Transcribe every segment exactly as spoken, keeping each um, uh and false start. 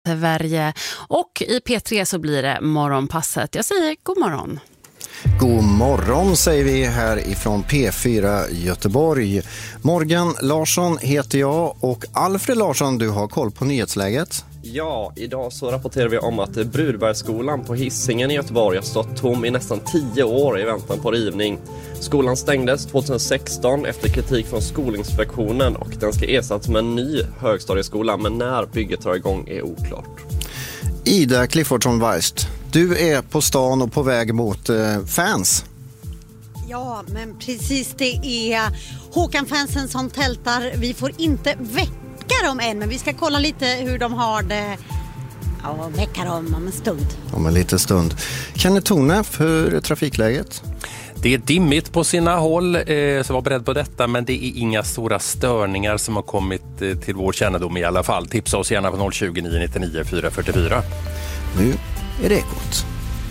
Sverige. Och i P tre så blir det morgonpasset. Jag säger god morgon. God morgon säger vi här ifrån P fyra Göteborg. Morgan Larsson heter jag och Alfred Larsson, du har koll på nyhetsläget. Ja, idag så rapporterar vi om att Brudbergsskolan på Hisingen i Göteborg har stått tom i nästan tio år i väntan på rivning. Skolan stängdes tjugohundrasexton efter kritik från Skolinspektionen och den ska ersättas med en ny högstadieskola, men när bygget tar igång är oklart. Ida Cliffordsson-Weist, du är på stan och på väg mot eh, fans. Ja, men precis, det är Håkan-fansen som tältar. Vi får inte väcka dem än, men vi ska kolla lite hur de har det. Ja, väcka dem om en stund. Om en liten stund. Kenneth Tone, hur är trafikläget? Det är dimmigt på sina håll, eh, så var beredd på detta, men det är inga stora störningar som har kommit eh, till vår kännedom i alla fall. Tipsa oss gärna på noll tjugo, nio nittionio, fyra fyrtiofyra. Nu är det Ekot.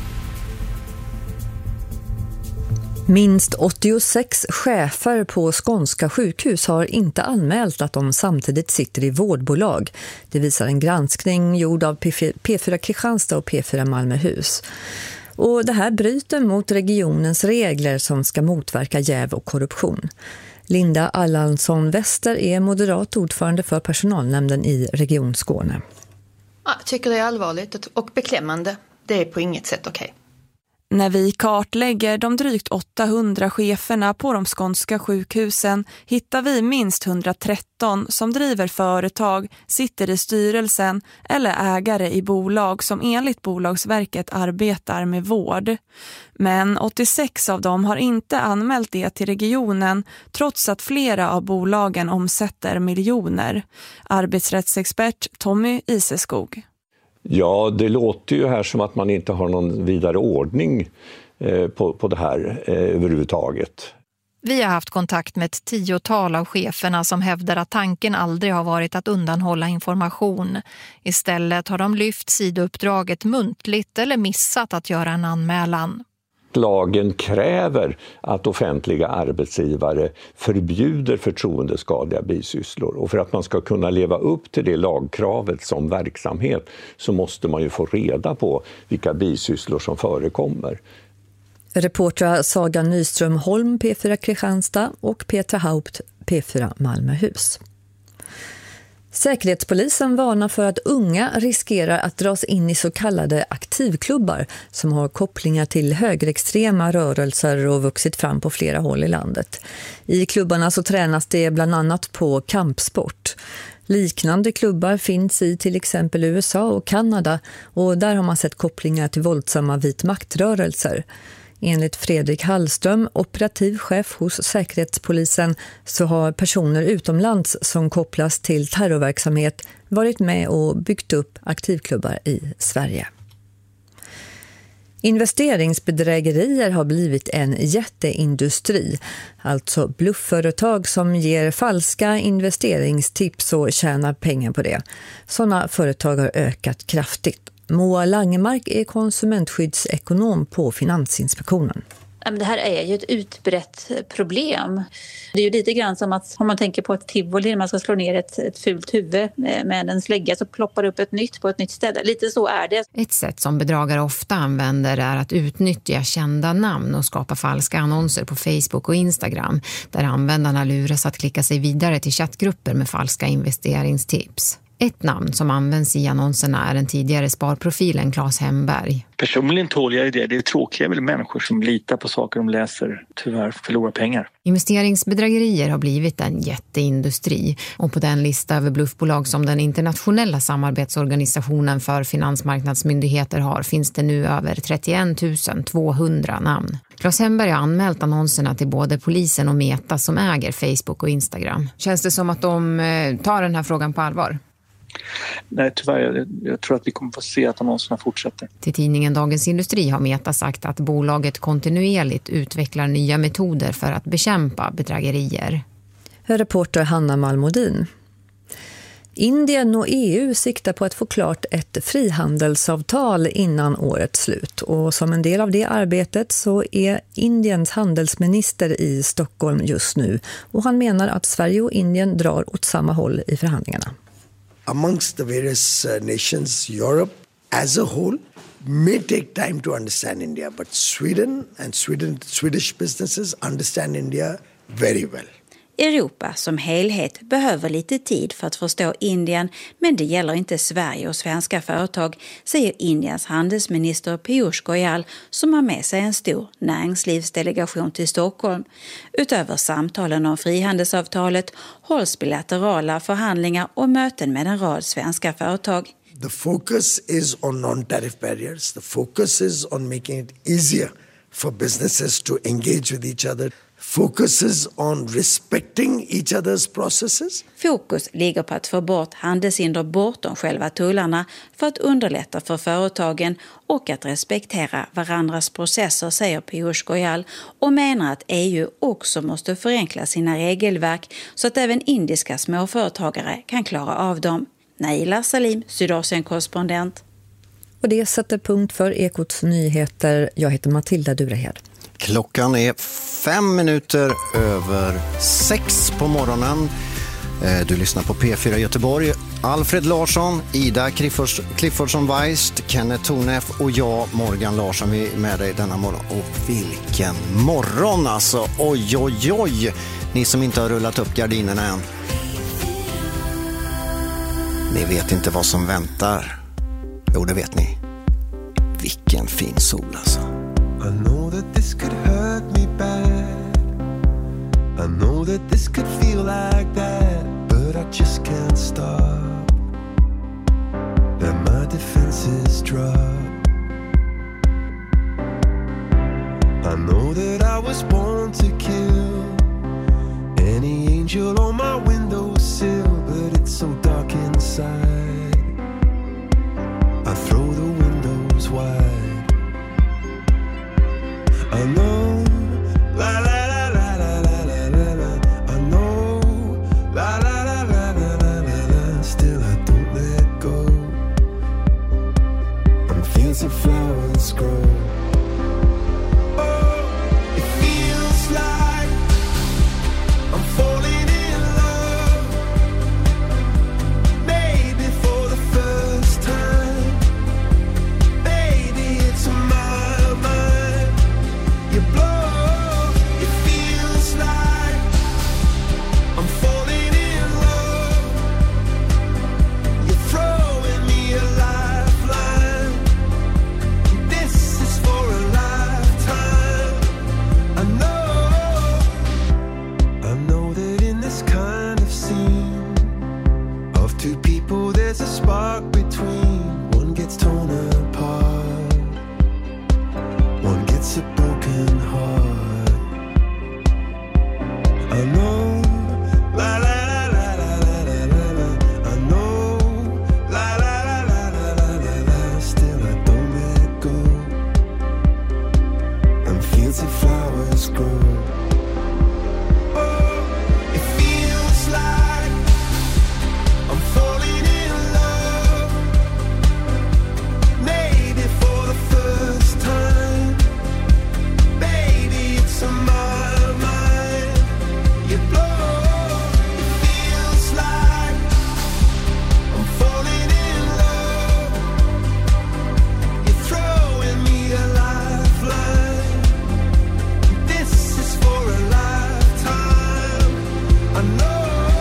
Minst åttiosex chefer på skånska sjukhus har inte anmält att de samtidigt sitter i vårdbolag. Det visar en granskning gjord av P fyra Kristianstad och P fyra Malmöhus. Och det här bryter mot regionens regler som ska motverka jäv och korruption. Linda Allansson Wester är moderat ordförande för personalnämnden i Region Skåne. Jag tycker det är allvarligt och beklämmande. Det är på inget sätt okej. När vi kartlägger de drygt åttahundra cheferna på de skånska sjukhusen hittar vi minst etthundratretton som driver företag, sitter i styrelsen eller ägare i bolag som enligt Bolagsverket arbetar med vård. Men åttiosex av dem har inte anmält det till regionen trots att flera av bolagen omsätter miljoner. Arbetsrättsexpert Tommy Iseskog. Ja, det låter ju här som att man inte har någon vidare ordning eh, på, på det här eh, överhuvudtaget. Vi har haft kontakt med ett tiotal av cheferna som hävdar att tanken aldrig har varit att undanhålla information. Istället har de lyft sidouppdraget muntligt eller missat att göra en anmälan. Lagen kräver att offentliga arbetsgivare förbjuder förtroendeskadliga bisysslor. Och för att man ska kunna leva upp till det lagkravet som verksamhet så måste man ju få reda på vilka bisysslor som förekommer. Reportrar Saga Nyström Holm, P fyra Kristianstad och Petra Haupt, P fyra Malmöhus. Säkerhetspolisen varnar för att unga riskerar att dras in i så kallade aktivklubbar som har kopplingar till högerextrema rörelser och vuxit fram på flera håll i landet. I klubbarna så tränas det bland annat på kampsport. Liknande klubbar finns i till exempel U S A och Kanada och där har man sett kopplingar till våldsamma vitmaktrörelser. Enligt Fredrik Hallström, operativ chef hos Säkerhetspolisen, så har personer utomlands som kopplas till terrorverksamhet varit med och byggt upp aktivklubbar i Sverige. Investeringsbedrägerier har blivit en jätteindustri, alltså blufföretag som ger falska investeringstips och tjänar pengar på det. Sådana företag har ökat kraftigt. Moa Langemark är konsumentskyddsekonom på Finansinspektionen. Det här är ju ett utbrett problem. Det är ju lite grann som att om man tänker på ett tivoli, man ska slå ner ett, ett fult huvud med en slägga så ploppar upp ett nytt på ett nytt ställe. Lite så är det. Ett sätt som bedragare ofta använder är att utnyttja kända namn och skapa falska annonser på Facebook och Instagram där användarna luras att klicka sig vidare till chattgrupper med falska investeringstips. Ett namn som används i annonserna är den tidigare sparprofilen Claes Hemberg. Personligen tål jag det. Det är tråkiga väl människor som litar på saker de läser, tyvärr förlorar pengar. Investeringsbedrägerier har blivit en jätteindustri och på den lista över bluffbolag som den internationella samarbetsorganisationen för finansmarknadsmyndigheter har finns det nu över trettioett tusen tvåhundra namn. Claes Hemberg har anmält annonserna till både polisen och Meta som äger Facebook och Instagram. Känns det som att de tar den här frågan på allvar? Nej, tyvärr. Jag, jag tror att vi kommer få se att annonserna fortsätter. Till tidningen Dagens Industri har Meta sagt att bolaget kontinuerligt utvecklar nya metoder för att bekämpa bedrägerier. Reporter Hanna Malmodin. Indien och E U siktar på att få klart ett frihandelsavtal innan årets slut. Och som en del av det arbetet så är Indiens handelsminister i Stockholm just nu. Och han menar att Sverige och Indien drar åt samma håll i förhandlingarna. amongst the various uh, nations, Europe as a whole may take time to understand India, but Sweden and Sweden, Swedish businesses understand India very well. Europa som helhet behöver lite tid för att förstå Indien, men det gäller inte Sverige och svenska företag, säger Indiens handelsminister Piyush Goyal som har med sig en stor näringslivsdelegation till Stockholm. Utöver samtalen om frihandelsavtalet hålls bilaterala förhandlingar och möten med en rad svenska företag. The focus is on non-tariff barriers. The focus is on making it easier for businesses to engage with each other. Focuses on respecting each other's processes. Fokus ligger på att få bort handelshinder bortom själva tullarna för att underlätta för företagen och att respektera varandras processer, säger Piyush Goyal, och menar att E U också måste förenkla sina regelverk så att även indiska småföretagare kan klara av dem. Naila Salim, Sydasien-korrespondent. Och det sätter punkt för Ekots nyheter. Jag heter Matilda Durehed. Klockan är fem minuter över sex på morgonen. Du lyssnar på P fyra Göteborg. Alfred Larsson, Ida Cliffordson-Weist, Kenneth Tornef och jag, Morgan Larsson, vi är med dig denna morgon. Och vilken morgon alltså! Oj, oj, oj! Ni som inte har rullat upp gardinerna än. Ni vet inte vad som väntar. Jo, det vet ni. Vilken fin sol alltså. I know that this could hurt me bad. I know that this could feel like that, but I just can't stop. Let my defenses drop. I know that I was born to kill any angel on my windowsill, but it's so dark inside. I throw the windows wide. I know, la la la la la la la la la. I know, la la la la la la la la. Still I don't let go. And fields of flowers grow. Oh, it feels like I'm falling in love. Maybe for the first time. Baby, it's my mind. You blow, it feels like I'm falling in love. You're throwing me a lifeline. This is for a lifetime. I know, I know that in this kind of scene of two people there's a spark between. One gets torn apart, one gets a broken heart. I know, la la la la la la la la la. I know, la la la la la la la la. Still I don't let go. And fields of flowers grow. Oh, it feels like I'm falling in love. Maybe for the first time. Baby, it's on my mind. You blow, it feels like I'm falling in love. You're throwing me a lifeline. This is for a lifetime. I know.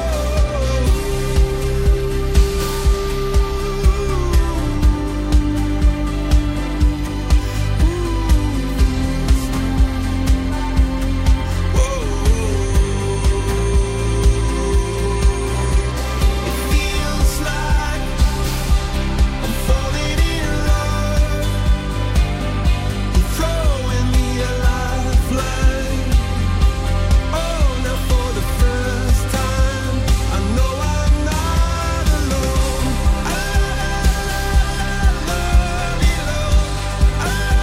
Feels like I'm falling in love. You're throwing me a lifeline. Oh, now for the first time, I know I'm not alone. I love you, Lord.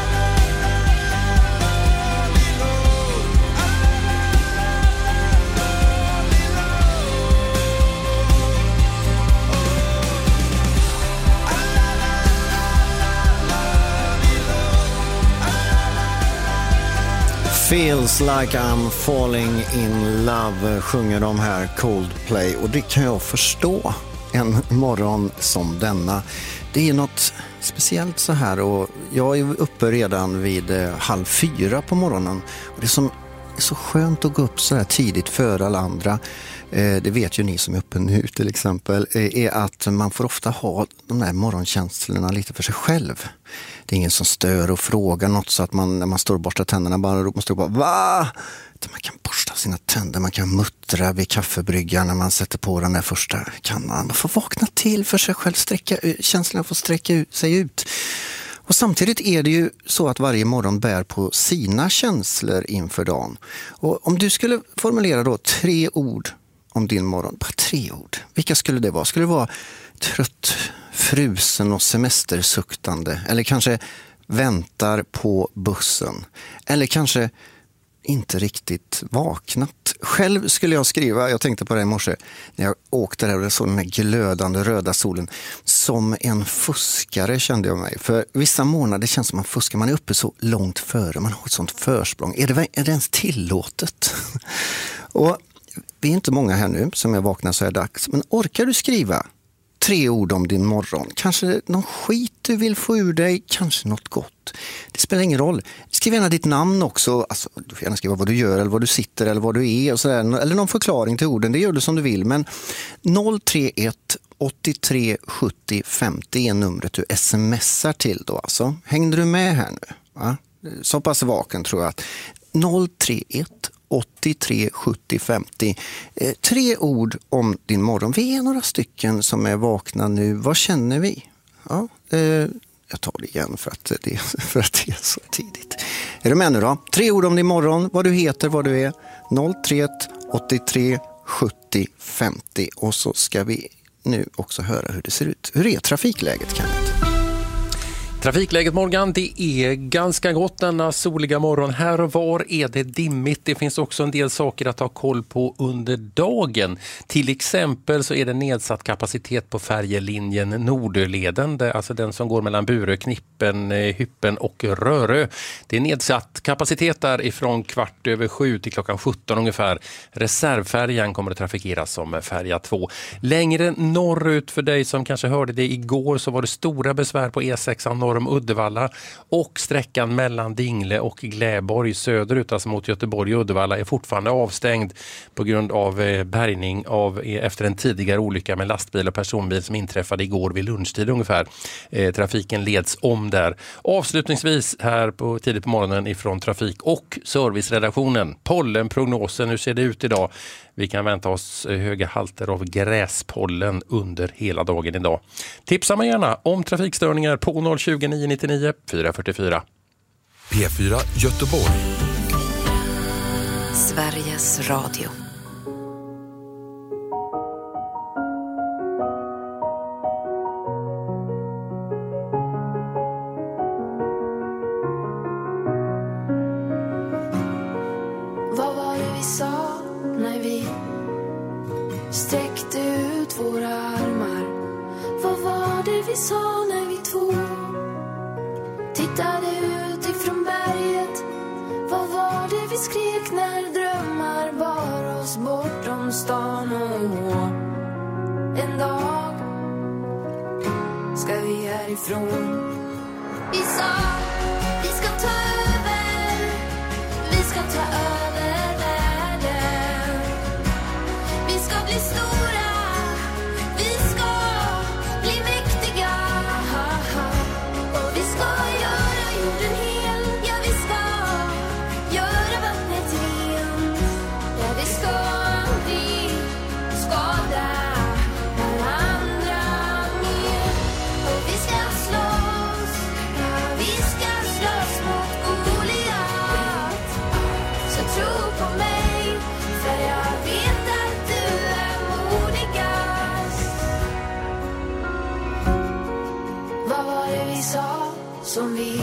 Feels like I'm falling in love, sjunger de här Coldplay. Och det kan jag förstå. en morgon som denna. Det är något speciellt så här, och jag är uppe redan vid eh, halv fyra på morgonen. Och det som är så skönt att gå upp så här tidigt före alla andra, eh, det vet ju ni som är uppe nu till exempel, eh, är att man får ofta ha de där morgonkänslorna lite för sig själv. Det är ingen som stör och frågar något, så att man när man står och borstar tänderna bara ropar, man står bara va? Man kan borsta sina tänder, man kan muttra vid kaffebryggan när man sätter på den där första kannan. Man får vakna till för sig själv, sträcka, känslorna får sträcka ut, sig ut. Och samtidigt är det ju så att varje morgon bär på sina känslor inför dagen. Och om du skulle formulera då tre ord om din morgon, bara tre ord, vilka skulle det vara? Skulle det vara trött, frusen och semestersuktande? Eller kanske väntar på bussen? Eller kanske inte riktigt vaknat? Själv skulle jag skriva, jag tänkte på det i morse när jag åkte där och såg den här glödande röda solen, som en fuskare kände jag mig. För vissa månader känns som man fuskar, man är uppe så långt före, man har ett sånt försprång. Är det, är det ens tillåtet? Och vi är inte många här nu som jag vaknar så här dags, men orkar du skriva tre ord om din morgon? Kanske någon skit du vill få ur dig, kanske något gott. Det spelar ingen roll. Skriv gärna ditt namn också. Alltså, du får gärna skriva vad du gör eller vad du sitter eller vad du är och sådär. Eller någon förklaring till orden, det gör du som du vill. Men noll tre ett åttiotre sjuttio femtio är numret du smsar till då. Alltså, hängde du med här nu? Va? Så pass vaken tror jag att noll tre ett åttiotre sjuttio femtio. Eh, tre ord om din morgon. Vi är några stycken som är vakna nu. Vad känner vi? Ja, eh, jag tar det igen för att det, för att det är så tidigt. Är du med nu då? Tre ord om din morgon. Vad du heter, vad du är. noll tre ett åttiotre sjuttio femtio. Och så ska vi nu också höra hur det ser ut. Hur är trafikläget, Kenneth? Trafikläget, Morgan, det är ganska gott denna soliga morgon. Här och var är det dimmigt. Det finns också en del saker att ha koll på under dagen. Till exempel så är det nedsatt kapacitet på färjelinjen Nordöleden, alltså den som går mellan Burö, Knippen, Hyppen och Rörö. Det är nedsatt kapacitet där ifrån kvart över sju till klockan sjutton ungefär. Reservfärjan kommer att trafikeras som färja två. Längre norrut, för dig som kanske hörde det igår, så var det stora besvär på E sex norr om Uddevalla, och sträckan mellan Dingle och Gläborg söderut, alltså mot Göteborg och Uddevalla, är fortfarande avstängd på grund av eh, bärgning av, eh, efter en tidigare olycka med lastbil och personbil som inträffade igår vid lunchtid ungefär. Eh, trafiken leds om där. Avslutningsvis här på tidigt på morgonen ifrån trafik- och serviceredaktionen. Pollenprognosen, hur ser det ut idag? Vi kan vänta oss höga halter av gräspollen under hela dagen idag. Tipsa mig gärna om trafikstörningar på noll tjugo nio nittionio fyra fyrtiofyra. P fyra Göteborg. Sveriges Radio. Vad var det vi sa när vi sträckte ut våra armar? Vad var det vi sa när vi två tittade ut ifrån berget? Vad var det vi skrek när drömmar bar oss bortom stan? Och en dag ska vi härifrån. Vi sa vi ska ta över, vi ska ta över världen. Vi ska bli stora, vi ska bli mäktiga. Och vi ska göra jorden hel, ja vi ska göra vattnet rent. Ja vi ska aldrig skada varandra mer. Och vi ska slåss, ja vi ska slåss mot Goliat. Så tro på mig, för jag vet att du är modigast. Vad var det vi sa som vi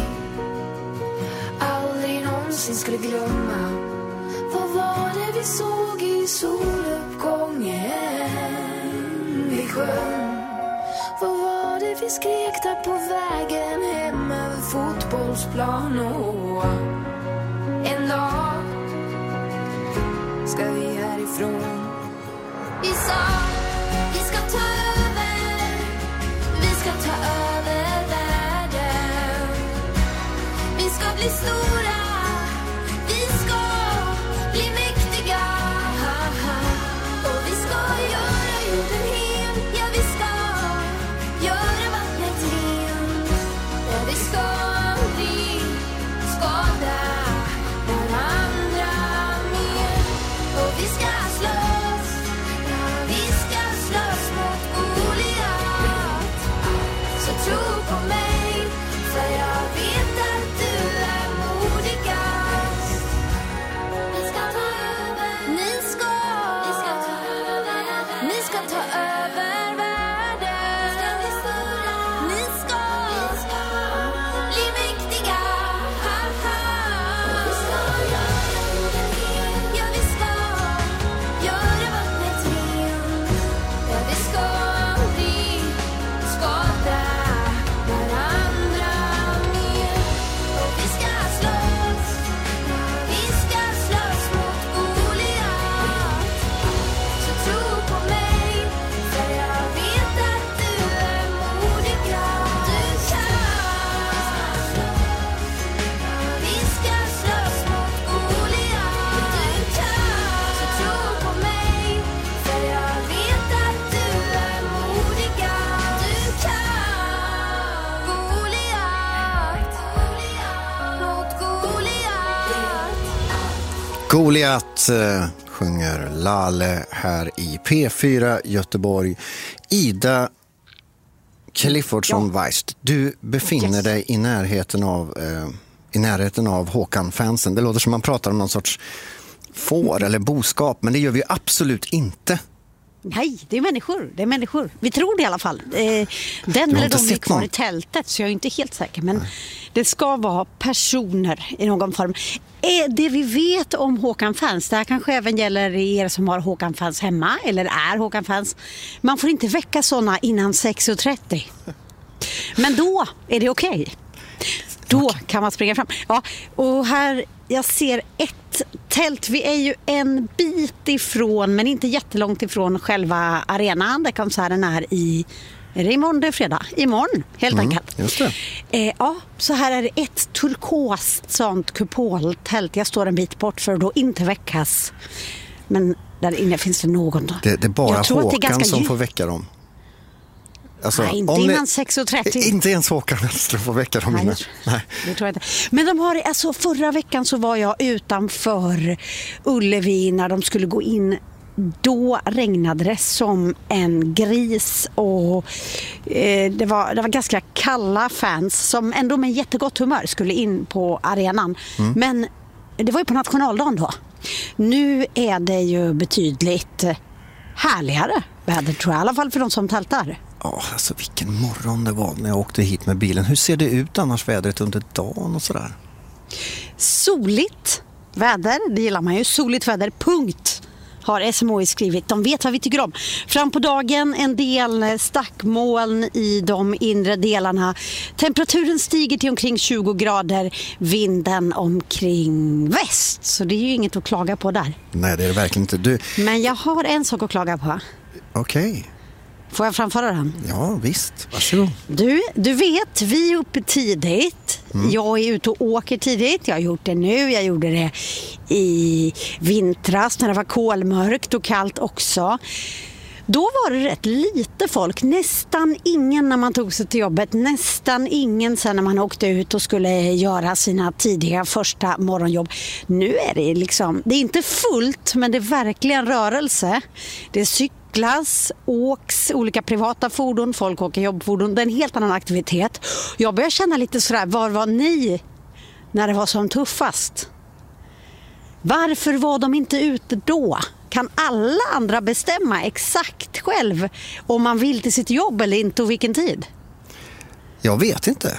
aldrig någonsin skulle glömma? Vad var det vi såg i soluppgången vi sjöng? Vad var det vi skrek där på vägen hem över fotbollsplan? Och en dag ska vi härifrån. Vi sa vi ska ta över, bli stora, vi ska bli mäktiga. Och vi ska göra jorden hel, ja vi ska göra vattnet rent. Och vi ska aldrig skada varandra mer. Och vi ska slåss, ja vi ska slåss mot Goliat. Så tro på mig, för jag vet att du är modigast. Vi ska ta över, ni ska, vi ska ta över, ni ska ta över världen. Ska bli stora, ni ska, vi ska bli mäktiga. Haha. Vi ska göra jorden hel, ja vi ska göra vattnet rent. Ja vi ska aldrig skada varandra mer. Och vi ska slåss, ja vi ska slåss mot Goliat. Så tro på mig, för jag vet att du är modigast. Du kan. Vi ska slåss mot Goliat. Du kan. Så tro på mig, för jag vet att du är modigast. Du kan. Goliat mot Goliat. Goliat eh, sjunger Lale här i P fyra Göteborg. Ida Cliffordson Weist, du befinner Yes. dig i närheten av eh, i närheten av Håkan-fansen. Det låter som man pratar om någon sorts får eller boskap, men det gör vi absolut inte. Nej, det är människor. Det är människor. Vi tror det i alla fall. Eh, Den Du har eller inte de är sett kvar någon? i tältet, så jag är inte helt säker. Men det ska vara personer i någon form. Eh, Det vi vet om Håkan-fans, det här kanske även gäller er som har Håkan-fans hemma eller är Håkan-fans. Man får inte väcka såna innan sex och trettio. Men då är det okej. Då kan man springa fram. Ja, och här, jag ser ett tält. Vi är ju en bit ifrån, men inte jättelångt ifrån själva arenan där konserten är i, är det imorgon, det är fredag? Imorgon, helt Mm, enkelt. just det. Eh, ja, så här är det ett turkost sånt kupoltält. Jag står en bit bort för att då inte väckas. Men där inne finns det någon. Det, det är bara Jag tror att det är Håkan ganska som djup- får väcka dem. Alltså, Nej, inte om det- innan sex och trettio. Inte ens Håkan Hellström får väcka dem. Nej, innan. det tror- Nej. Det tror jag inte. Men de har, alltså förra veckan så var jag utanför Ullevi när de skulle gå in. Då regnade det som en gris och eh, det, var, det var ganska kalla fans som ändå med jättegott humör skulle in på arenan. Mm. Men det var ju på nationaldagen då. Nu är det ju betydligt härligare väder, tror jag, i alla fall för de som tältar. Ja, alltså vilken morgon det var när jag åkte hit med bilen. Hur ser det ut annars vädret under dagen och sådär? Soligt väder, det gillar man ju. Soligt väder, punkt, har S M H I skrivit. De vet vad vi tycker om. Fram på dagen en del stackmoln i de inre delarna. Temperaturen stiger till omkring tjugo grader. Vinden omkring väst. Så det är ju inget att klaga på där. Nej, det är det verkligen inte. Du, Men jag har en sak att klaga på. okej. Får jag framföra den? Ja, visst. Varsågod. Du, du vet, vi är uppe tidigt. Mm. Jag är ute och åker tidigt. Jag har gjort det nu. Jag gjorde det i vintras när det var kolmörkt och kallt också. Då var det rätt lite folk. Nästan ingen när man tog sig till jobbet. Nästan ingen sen när man åkte ut och skulle göra sina tidiga första morgonjobb. Nu är det liksom, det är inte fullt, men det är verkligen rörelse. Det är cyklas, åks, olika privata fordon, folk åker jobbfordon. Det är en helt annan aktivitet. Jag börjar känna lite sådär, var var ni när det var som tuffast? Varför var de inte ute då? Kan alla andra bestämma exakt själv om man vill till sitt jobb eller inte och vilken tid? Jag vet inte.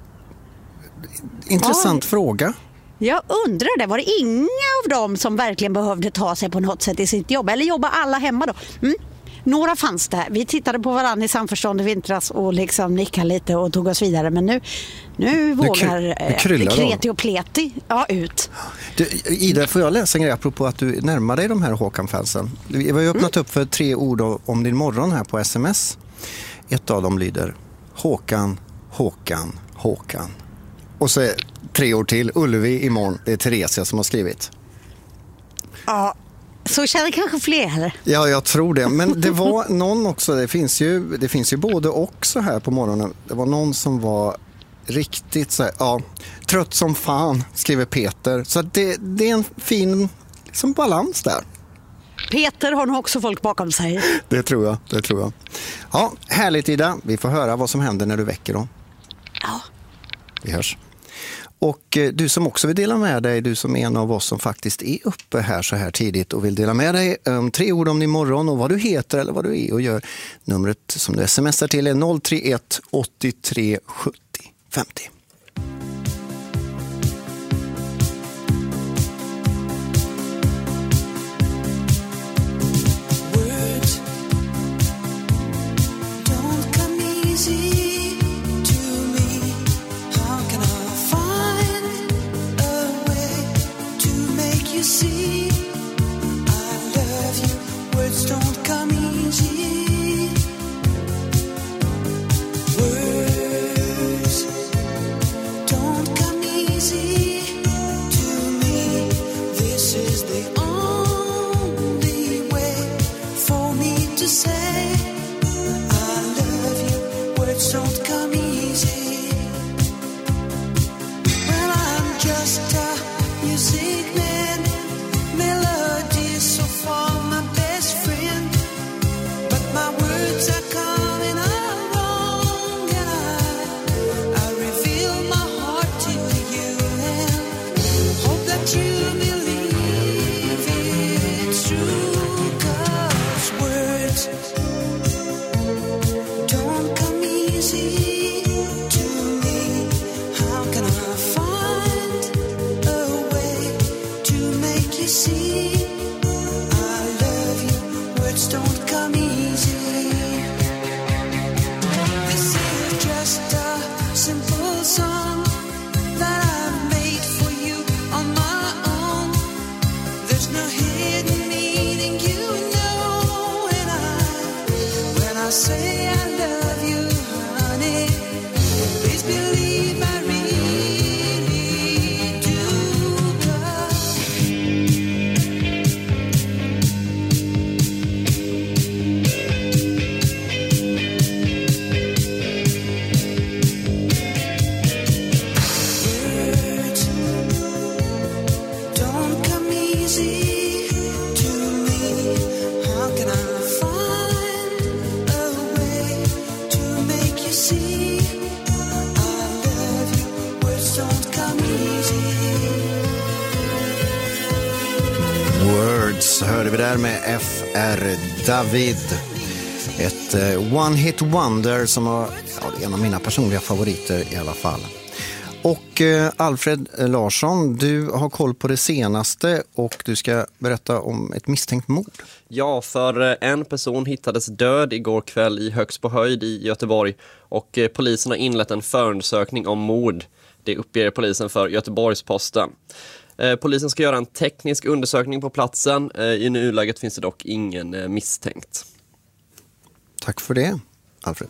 Intressant Ja. fråga. Jag undrar det. Var det inga av dem som verkligen behövde ta sig på något sätt i sitt jobb? Eller jobba alla hemma då? Mm. Några fanns det. Vi tittade på varandra i samförstånd i vintras och liksom nickade lite och tog oss vidare. Men nu, nu vågar nu eh, kryllar de. kreti och pleti ja, ut. Du, Ida, får jag läsa en grej apropå att du närmar dig de här Håkan-fansen? Vi har ju öppnat upp för tre ord om din morgon här på sms. Ett av dem lyder Håkan, Håkan, Håkan. Och så är tre år till, Ullevi imorgon. Det är Theresia som har skrivit. Ja, så känner kanske fler. Ja, jag tror det. Men det var någon också, det finns ju, det finns ju både och så här på morgonen. Det var någon som var riktigt så här, ja, trött som fan, skriver Peter. Så att det, det är en fin liksom, balans där. Peter har nog också folk bakom sig. Det tror jag, det tror jag. Ja, härligt Ida. Vi får höra vad som händer när du väcker då. Ja. Vi hörs. Och eh, du som också vill dela med dig, du som är en av oss som faktiskt är uppe här så här tidigt och vill dela med dig um, tre ord om din morgon och vad du heter eller vad du är och gör. Numret som du smsar till är noll tre ett åttiotre sjuttio femtio. Hörde vi där med F R David. Ett uh, one hit wonder som var ja, en av mina personliga favoriter i alla fall. Och uh, Alfred Larsson, du har koll på det senaste och du ska berätta om ett misstänkt mord. Ja, för en person hittades död igår kväll i Högsbohöjd i Göteborg och uh, polisen har inlett en förundersökning om mord. Det uppger polisen för Göteborgs-Posten. Polisen ska göra en teknisk undersökning på platsen. I nuläget finns det dock ingen misstänkt. Tack för det, Alfred.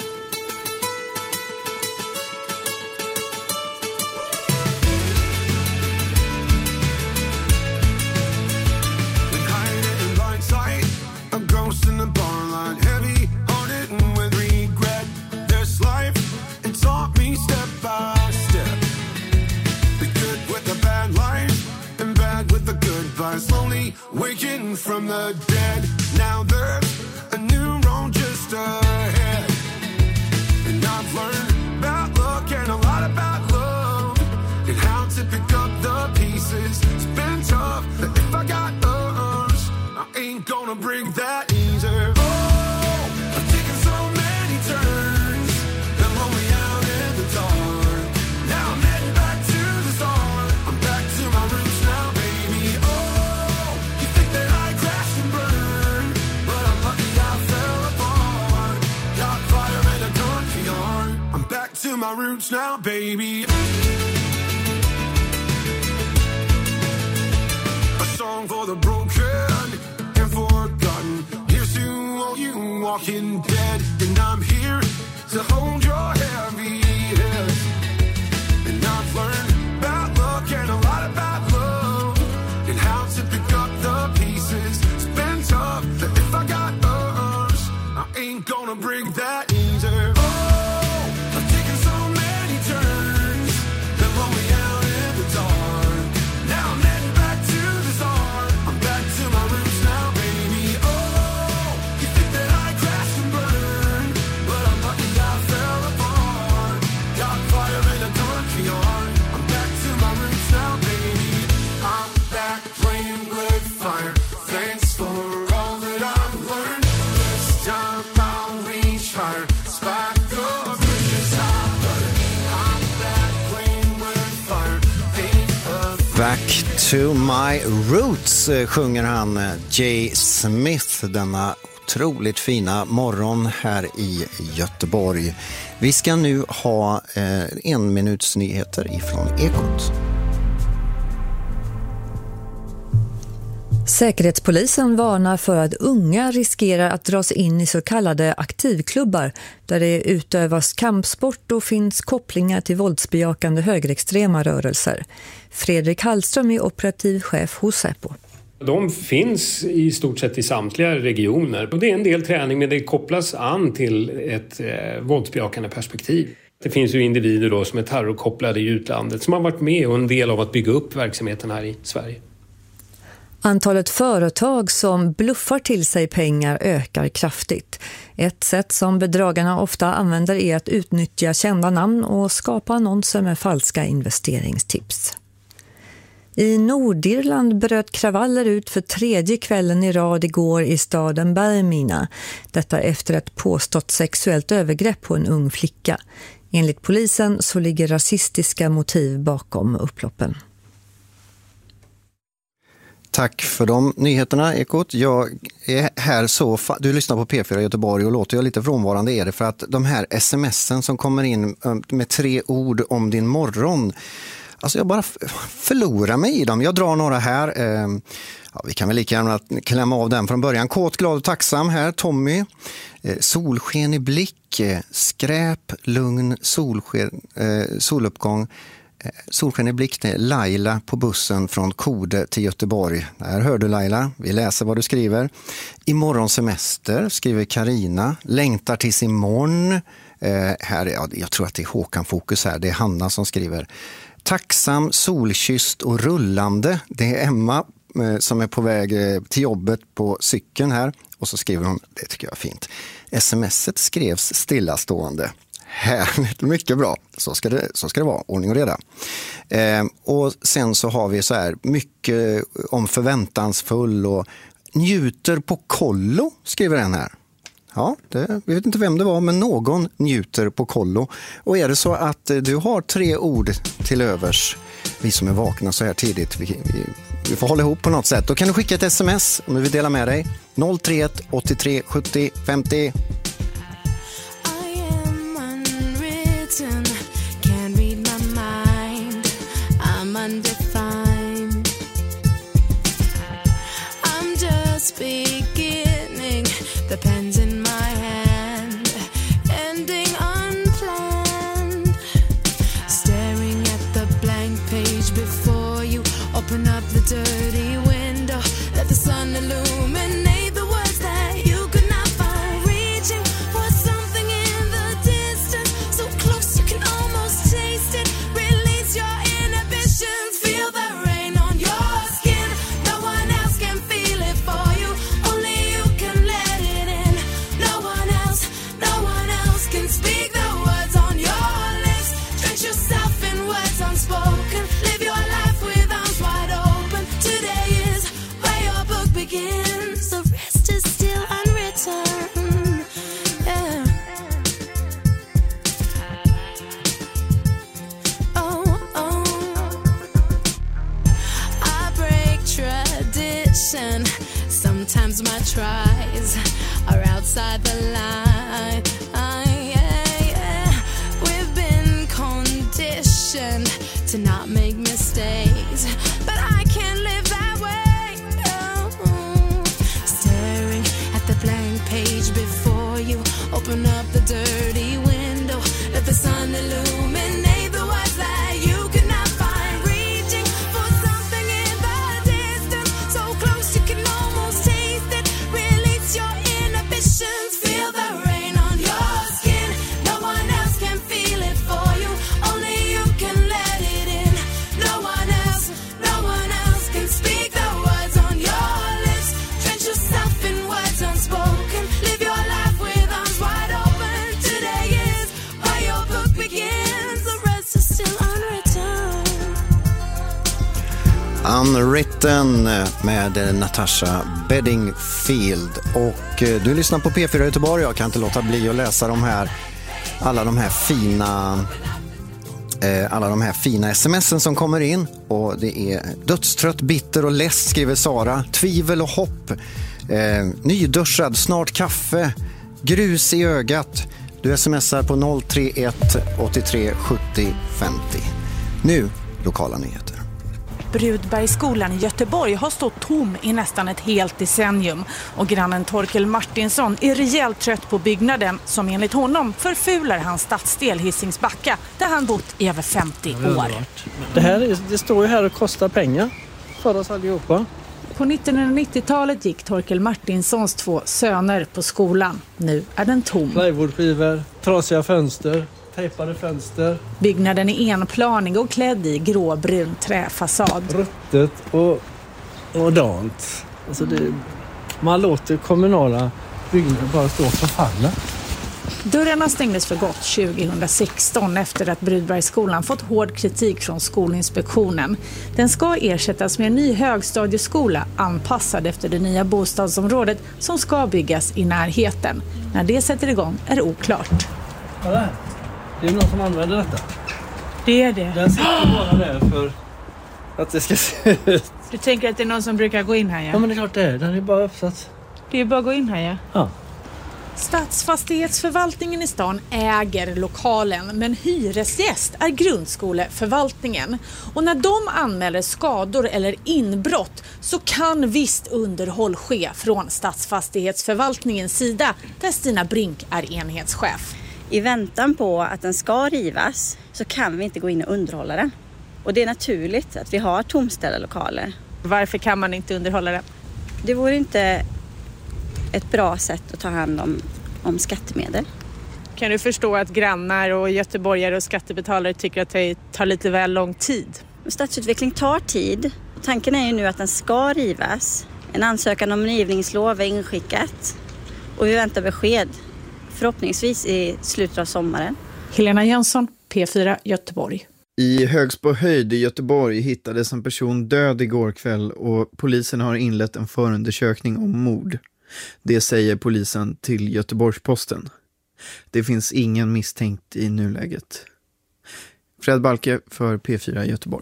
Slowly waking from the dead. Now there's a new road just ahead. And I've learned about luck and a lot about love and how to pick up the pieces. It's been tough, but if I got us, I ain't gonna break that easy. Oh, I've taken so many turns and lonely out in the dark. Now I'm heading back to the start. I'm back to my roots now, baby. Oh, you think that I crashed and burned, but I'm lucky I fell apart. Got fire and a gun for your heart. I'm back to my roots now, baby. A song for the broken and forgotten. Here's to all you walking dead. And I'm here to hold your heavy head. And I'm Back to my roots sjunger han Jay Smith denna otroligt fina morgon här i Göteborg. Vi ska nu ha eh, en minuts nyheter ifrån Ekot. Säkerhetspolisen varnar för att unga riskerar att dras in i så kallade aktivklubbar där det utövas kampsport och finns kopplingar till våldsbejakande högerextrema rörelser. Fredrik Hallström är operativ chef hos Säpo. De finns i stort sett i samtliga regioner och det är en del träning men det kopplas an till ett eh, våldsbejakande perspektiv. Det finns ju individer då som är terrorkopplade i utlandet som har varit med och en del av att bygga upp verksamheten här i Sverige. Antalet företag som bluffar till sig pengar ökar kraftigt. Ett sätt som bedragarna ofta använder är att utnyttja kända namn och skapa annonser med falska investeringstips. I Nordirland bröt kravaller ut för tredje kvällen i rad igår i staden Ballymena. Detta efter ett påstått sexuellt övergrepp på en ung flicka. Enligt polisen så ligger rasistiska motiv bakom upploppen. Tack för de nyheterna, Ekot. Jag är här så... Fa- du lyssnar på P fyra Göteborg och låter jag lite frånvarande är det för att de här smsen som kommer in med tre ord om din morgon, alltså jag bara förlorar mig i dem. Jag drar några här. Ja, vi kan väl lika gärna klämma av den från början. Kåt, glad och tacksam här, Tommy. Solsken i blick, skräp, lugn, solsken, soluppgång. Solsken i blick, det är Laila på bussen från Kode till Göteborg. Där hör du Laila, vi läser vad du skriver. Imorgon semester skriver Karina. Längtar tills imorgon. Eh, här, ja, jag tror att det är Håkan Fokus här, det är Hanna som skriver. Tacksam, solkysst och rullande. Det är Emma eh, som är på väg eh, till jobbet på cykeln här. Och så skriver hon, det tycker jag är fint. Smset skrevs stillastående. Härligt, mycket bra. Så ska det, så ska det vara, ordning och reda. Eh, och sen så har vi så här mycket om förväntansfull och njuter på kollo, skriver den här. Ja, det, vi vet inte vem det var, men någon njuter på kollo. Och är det så att du har tre ord till övers, vi som är vakna så här tidigt, vi, vi, vi får hålla ihop på något sätt. Då kan du skicka ett sms om du vill dela med dig. noll tre ett åttiotre sjuttio femtio. Beginning, the pen's in my hand, ending unplanned. Staring at the blank page before you, open up the dirty window, let the sun illuminate the words that you could not find. Reaching for something in the distance, so close you can almost taste it. Release your inhibitions, feel the rain on your skin. No one else can feel it for you. Speak the words on your lips. Drench yourself in words unspoken. Live your life with arms wide open. Today is where your book begins. The rest is still unwritten. Yeah. Oh, oh. I break tradition. Sometimes my tries are outside the line. To not make mistakes, but I can't live that way. No. Staring at the blank page before you, open up the dirty window, let the sun illuminate the words that you could not find. Reaching for something in the distance, so close you can almost taste it. Release your inhibitions, feel the rain on your skin. No one else can feel it for you, only you can let it in. No one else, no one else can speak the words on your lips. Drench yourself in words unspoken. Live your life with arms wide open. Today is where your book begins. The rest is still unwritten. Unwritten med Natasha Bedingfield. Och du lyssnar på P fyra Göteborg. Jag kan inte låta bli att läsa de här, alla de här fina eh, alla de här fina smsen som kommer in. Och det är dödstrött, bitter och less, skriver Sara. Tvivel och hopp. Eh, nyduschad, snart kaffe. Grus i ögat. Du smsar på noll tre ett åttiotre sjuttio femtio. Nu, lokala nyheter. Brudbergsskolan i Göteborg har stått tom i nästan ett helt decennium och grannen Torkel Martinsson är rejält trött på byggnaden som enligt honom förfular hans stadsdel Hisingsbacka där han bott i över femtio år. Det här det står ju här och kostar pengar för oss allihopa. På nittonhundranittiotalet gick Torkel Martinssons två söner på skolan. Nu är den tom. Plywoodskivor, trasiga fönster, tejpade fönster. Byggnaden är enplanig och klädd i gråbrun träfasad. Ruttet och, och dant. Alltså det, man låter kommunala byggnader bara stå och förfalla. Dörrarna stängdes för gott tjugohundrasexton efter att Brudbergsskolan fått hård kritik från Skolinspektionen. Den ska ersättas med en ny högstadieskola anpassad efter det nya bostadsområdet som ska byggas i närheten. När det sätter igång är oklart. Ja, det är någon som använder detta. Det är det. Den sitter bara där för att det ska se ut. Du tänker att det är någon som brukar gå in här, ja? Ja, men det är klart det är. Den är bara uppsatt. Det är bara att gå in här, ja? Ja. Stadsfastighetsförvaltningen i stan äger lokalen, men hyresgäst är grundskoleförvaltningen. Och när de anmäler skador eller inbrott så kan visst underhåll ske från Stadsfastighetsförvaltningens sida, där Stina Brink är enhetschef. I väntan på att den ska rivas så kan vi inte gå in och underhålla den. Och det är naturligt att vi har tomställda lokaler. Varför kan man inte underhålla den? Det vore inte ett bra sätt att ta hand om, om skattemedel. Kan du förstå att grannar och göteborgare och skattebetalare tycker att det tar lite väl lång tid? Stadsutveckling tar tid. Tanken är ju nu att den ska rivas. En ansökan om rivningslov är inskickat och vi väntar besked. Förhoppningsvis i slutet av sommaren. Helena Jönsson, P fyra Göteborg. I Högsbo höjd i Göteborg hittades en person död igår kväll och polisen har inlett en förundersökning om mord. Det säger polisen till Göteborgs-Posten. Det finns ingen misstänkt i nuläget. Fred Balke för P fyra Göteborg.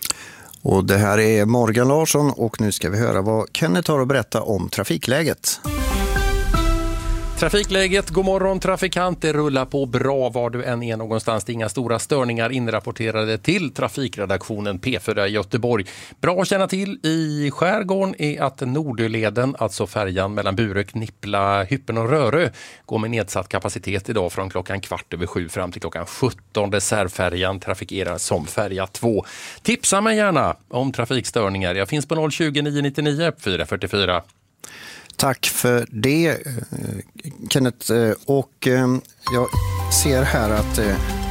Och det här är Morgan Larsson och nu ska vi höra vad Kenneth har att berätta om trafikläget. Trafikläget, god morgon trafikanter, rullar på bra var du än är någonstans. Det är inga stora störningar inrapporterade till trafikredaktionen P fyra Göteborg. Bra att känna till i skärgården är att Nordöleden, alltså färjan mellan Burök, Nippla, Hyppen och Rörö, går med nedsatt kapacitet idag från klockan kvart över sju fram till klockan sjutton. Reservfärjan trafikerar som färja två. Tipsa mig gärna om trafikstörningar. Jag finns på noll tjugo nio nittionio fyra fyrtiofyra. Tack för det, Kenneth. Och jag ser här att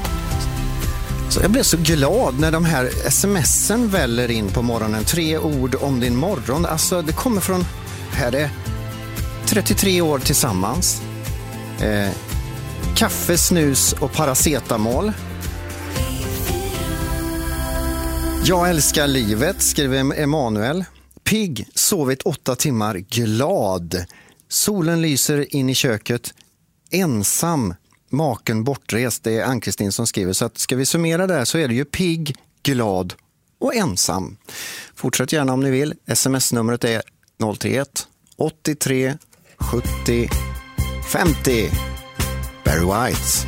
så jag blev så glad när de här smsen väller in på morgonen. Tre ord om din morgon. Alltså det kommer från, här är trettiotre år tillsammans. Eh, kaffe, snus och paracetamol. Jag älskar livet, skriver Emanuel. Pigg, sovit åtta timmar, glad. Solen lyser in i köket. Ensam, maken bortrest. Det är Ann-Kristin som skriver. Så att ska vi summera det här så är det ju pigg, glad och ensam. Fortsätt gärna om ni vill. Sms-numret är noll tre ett åttiotre sjuttio femtio. Barry White.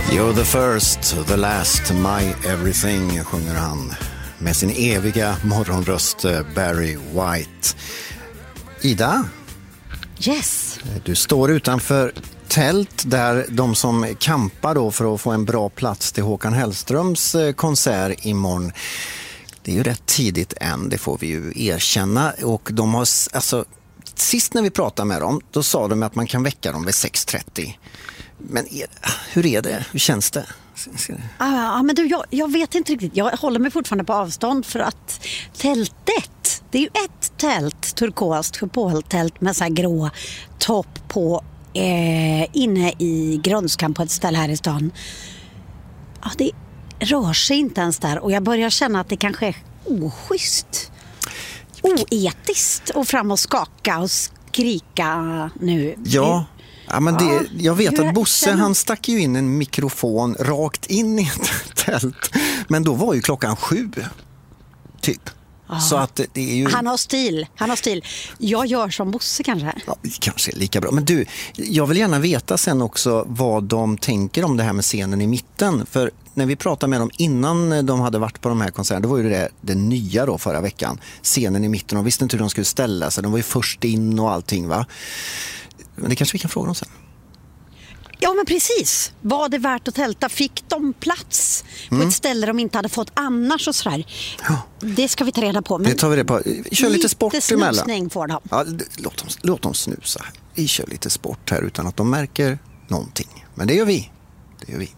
You're the first, the last, my everything, sjunger han med sin eviga morgonröst Barry White. Ida? Yes. Du står utanför tält där de som kampar då för att få en bra plats till Håkan Hellströms konsert imorgon. Det är ju rätt tidigt än, det får vi ju erkänna. Och de har, alltså, sist när vi pratade med dem, då sa de att man kan väcka dem vid sex trettio. Men är, hur är det? Hur känns det? Ja, men du, jag, jag vet inte riktigt. Jag håller mig fortfarande på avstånd för att tältet, det är ju ett tält, turkost, kupoltält med så här grå topp på eh, inne i Grönskan på ett ställe här i stan. Ja, det rör sig inte ens där och jag börjar känna att det kanske är oschysst, oetiskt och fram och skaka och skrika nu. Ja. Ja, men det, Ja, jag vet hur att Bosse känner- han stack ju in en mikrofon rakt in i ett tält. Men då var ju klockan sju, typ. Ja. Så att det är ju... Han har stil, han har stil. Jag gör som Bosse kanske. Ja, kanske lika bra. Men du, jag vill gärna veta sen också vad de tänker om det här med scenen i mitten. För när vi pratade med dem innan de hade varit på de här konserterna, då var ju det, det nya då förra veckan. Scenen i mitten, de visste inte hur de skulle ställa sig. De var ju först in och allting, va? Men det kanske vi kan fråga dem sen. Ja, men precis. Var det värt att tälta? Fick de plats på Mm. ett ställe de inte hade fått annars och sådär? Ja. Det ska vi ta reda på. Men Det tar vi det på. Vi kör lite sport lite emellan. snusning får de. Ja, d- låt, dem, låt dem snusa. Vi kör lite sport här utan att de märker någonting. Men det gör vi. Det gör vi.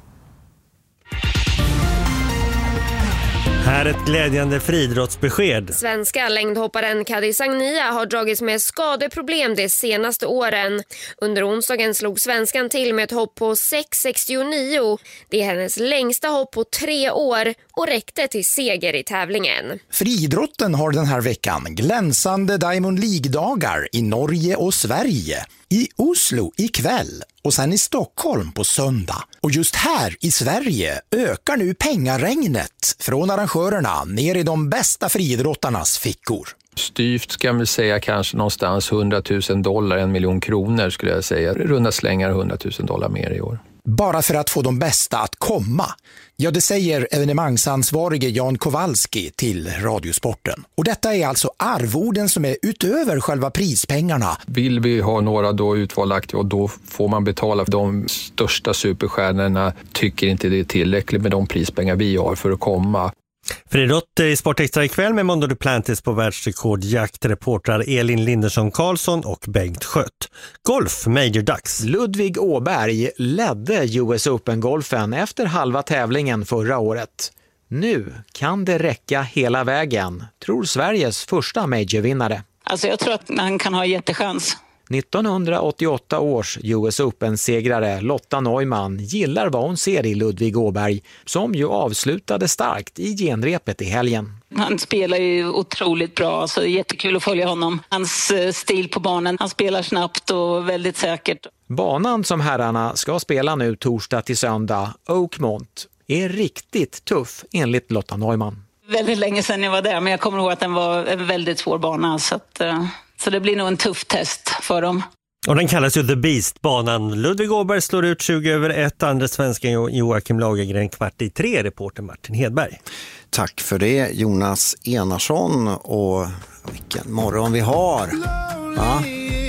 Här ett glädjande friidrottsbesked. Svenska längdhopparen Kadi Sagnia har dragits med skadeproblem de senaste åren. Under onsdagen slog svenskan till med ett hopp på sex sextionio. Det är hennes längsta hopp på tre år och räckte till seger i tävlingen. Friidrotten har den här veckan glänsande Diamond League-dagar i Norge och Sverige. I Oslo ikväll och sen i Stockholm på söndag. Och just här i Sverige ökar nu pengaregnet från arrangörerna ner i de bästa friidrottarnas fickor. Styvt ska man säga kanske någonstans hundratusen dollar, en miljon kronor skulle jag säga. Runda slängar hundratusen dollar mer i år. Bara för att få de bästa att komma. Ja, det säger evenemangsansvarige Jan Kowalski till Radiosporten. Och detta är alltså arvoden som är utöver själva prispengarna. Vill vi ha några då utvalda aktiva, då får man betala. De största superstjärnorna tycker inte det är tillräckligt med de prispengar vi har för att komma. Friidrott i Sportextra ikväll med Mondo Duplantis på världsrekordjakt, reportrar Elin Lindersson Karlsson och Bengt Skött. Golf, Major Dags. Ludvig Åberg ledde U S Open-golfen efter halva tävlingen förra året. Nu kan det räcka hela vägen, tror Sveriges första majorvinnare. Alltså jag tror att man kan ha jättechans. nittonhundraåttioåtta års U S Open-segrare Lotta Neumann gillar vad hon ser i Ludvig Åberg, som ju avslutade starkt i genrepet i helgen. Han spelar ju otroligt bra, så det är jättekul att följa honom. Hans stil på banan, han spelar snabbt och väldigt säkert. Banan som herrarna ska spela nu torsdag till söndag, Oakmont, är riktigt tuff enligt Lotta Neumann. Väldigt länge sedan jag var där, men jag kommer ihåg att den var en väldigt svår bana, så, att, så det blir nog en tuff test för dem. Och den kallas ju The Beast-banan. Ludvig Åberg slår ut tjugo över ett, andra svenskan Joakim Lagergren kvart i tre, reporter Martin Hedberg. Tack för det, Jonas Enarsson. Och vilken morgon vi har. Ja.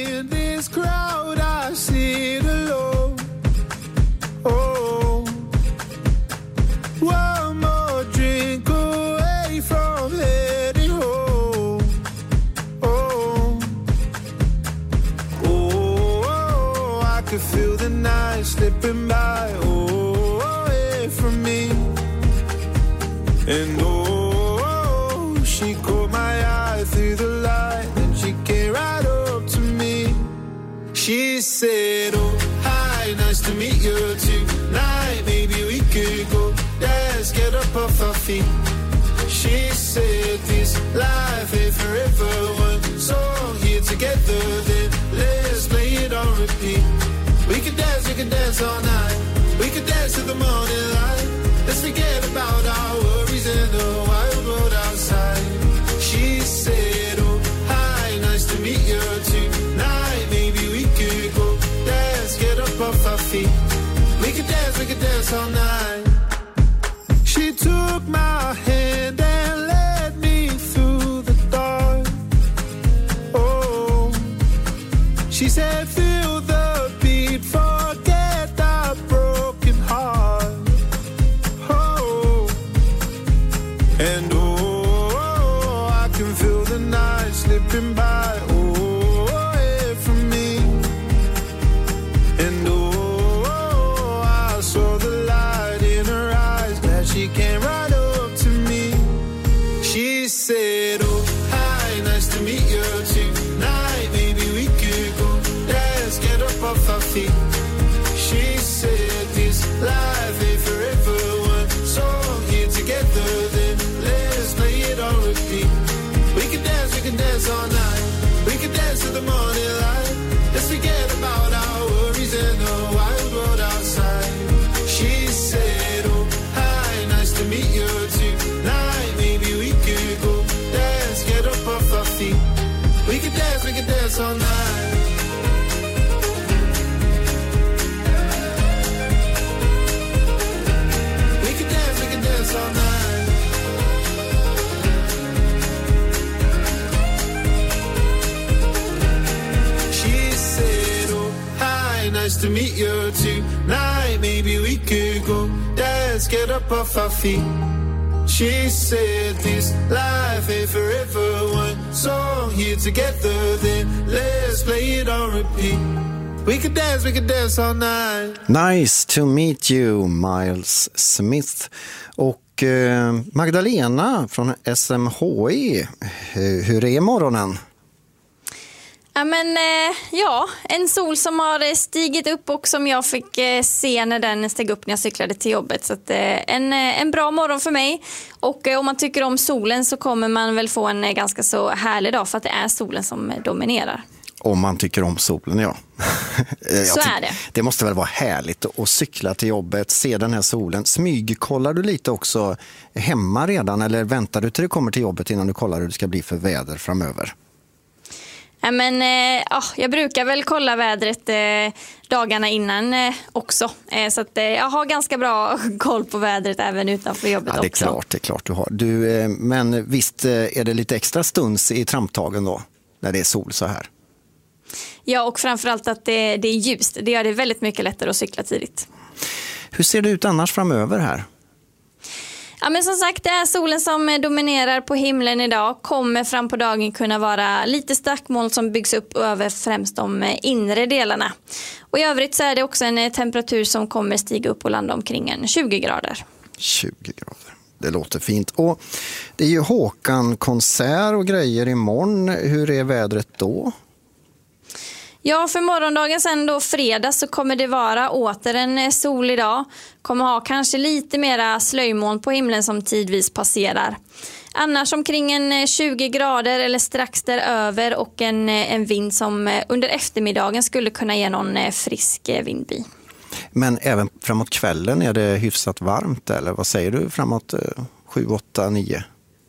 Feel the night slipping by, oh, away from me. And oh, she caught my eye through the light, and she came right up to me. She said, oh, hi, nice to meet you tonight. Maybe we could go dance, get up off our feet. She said this life ain't forever, one song here together, then let's play it on repeat. We could dance, we could dance all night. We could dance to the morning light. Let's forget about our worries and the wild world outside. She said, oh, hi, nice to meet you tonight. Maybe we could go dance, get up off our feet. We could dance, we could dance dance all night. She took my hand and led me through the dark. Oh, she said feel the beat, forget the broken heart. Oh, and oh, I can feel the night slipping by. Oh, away from me. And oh, I saw the light in her eyes. Glad she came right up to me. She said, oh, hi, nice to meet you tonight. Maybe we could go dance, get up off our feet. She said, this life ain't forever. One song here together, then let's play it on repeat. We can dance, we can dance all night. We can dance to the morning light. Let's forget about our worries and the wild world outside. She said, oh, hi, nice to meet you tonight. Maybe we could go dance, get up off our feet. We can dance, we can dance all night. We can dance, we can dance all night. She said, oh, hi, nice to meet you tonight. Maybe we could go dance, get up off our feet. She said this life ain't forever. One song here together, then let's play it on repeat. We could dance, we could dance all night. Nice to meet you, Miles Smith. Och eh, Magdalena från S M H I. Hur, hur är morgonen? Ja, men, eh, ja, en sol som har stigit upp och som jag fick eh, se när den steg upp när jag cyklade till jobbet. Så att, eh, en, en bra morgon för mig. Och eh, om man tycker om solen så kommer man väl få en eh, ganska så härlig dag för att det är solen som eh, dominerar. Om man tycker om solen, ja. Så är det. Det måste väl vara härligt att cykla till jobbet, se den här solen. Smygkollar du lite också hemma redan eller väntar du till du kommer till jobbet innan du kollar hur det ska bli för väder framöver? Ja, men, eh, ja, jag brukar väl kolla vädret eh, dagarna innan eh, också. Eh, så att, eh, jag har ganska bra koll på vädret även utanför jobbet ja, det är också. Klart, det är klart du har. Du, eh, men visst eh, är det lite extra stuns i tramptagen då när det är sol så här? Ja, och framförallt att det, det är ljust. Det gör det väldigt mycket lättare att cykla tidigt. Hur ser det ut annars framöver här? Ja, men som sagt, det är solen som dominerar på himlen idag. Kommer fram på dagen kunna vara lite stackmoln som byggs upp över främst de inre delarna. Och i övrigt så är det också en temperatur som kommer stiga upp och landa omkring en tjugo grader. tjugo grader. Det låter fint. Och det är ju Håkan-konsert och grejer imorgon. Hur är vädret då? Ja, för morgondagen sen då fredag så kommer det vara åter en sol idag. Kommer ha kanske lite mera slöjmoln på himlen som tidvis passerar. Annars omkring en tjugo grader eller strax däröver och en, en vind som under eftermiddagen skulle kunna ge någon frisk vindby. Men även framåt kvällen är det hyfsat varmt eller vad säger du framåt sju, åtta, nio?